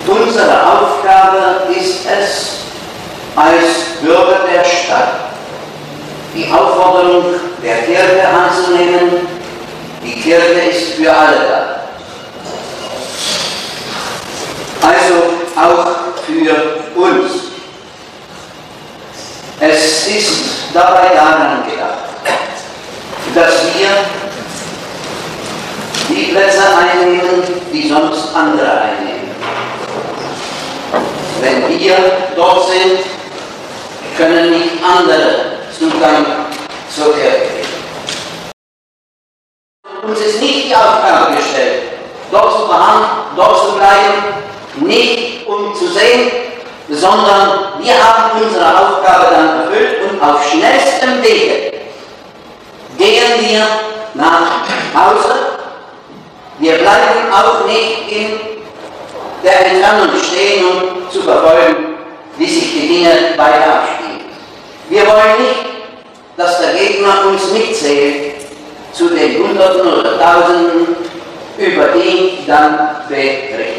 Unsere Aufgabe ist es, als Bürger der Stadt die Aufforderung der Kirche anzunehmen. Die Kirche ist für alle da. Also auch für uns. Es ist dabei daran gedacht, dass wir die Plätze einnehmen, die sonst andere einnehmen. Wenn wir dort sind, können nicht andere Zugang zur Kirche geben. Uns ist nicht die Aufgabe gestellt, dort zu bleiben, nicht um zu sehen, sondern wir haben unsere Aufgabe dann erfüllt und auf schnellstem Wege gehen wir nach Hause. Wir bleiben auch nicht in der Entfernung stehen, um zu verfolgen, wie sich die Dinge weiter abspielen. Wir wollen nicht, dass der Gegner uns mitzählt zu den Hunderten oder Tausenden, über die dann berichtet.